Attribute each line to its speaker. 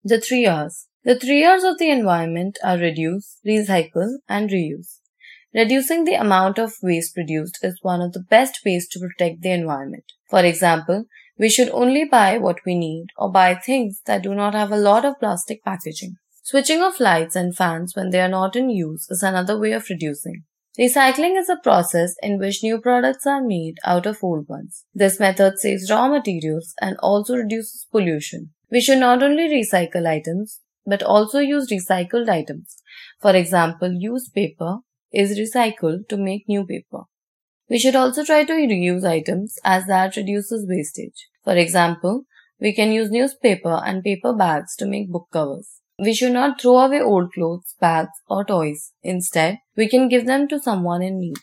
Speaker 1: The 3 R's. The 3 R's of the environment are reduce, recycle, and reuse. Reducing the amount of waste produced is one of the best ways to protect the environment. For example, we should only buy what we need or buy things that do not have a lot of plastic packaging. Switching off lights and fans when they are not in use is another way of reducing. Recycling is a process in which new products are made out of old ones. This method saves raw materials and also reduces pollution. We should not only recycle items, but also use recycled items. For example, used paper is recycled to make new paper. We should also try to reuse items as that reduces wastage. For example, we can use newspaper and paper bags to make book covers. We should not throw away old clothes, bags, or toys. Instead, we can give them to someone in need.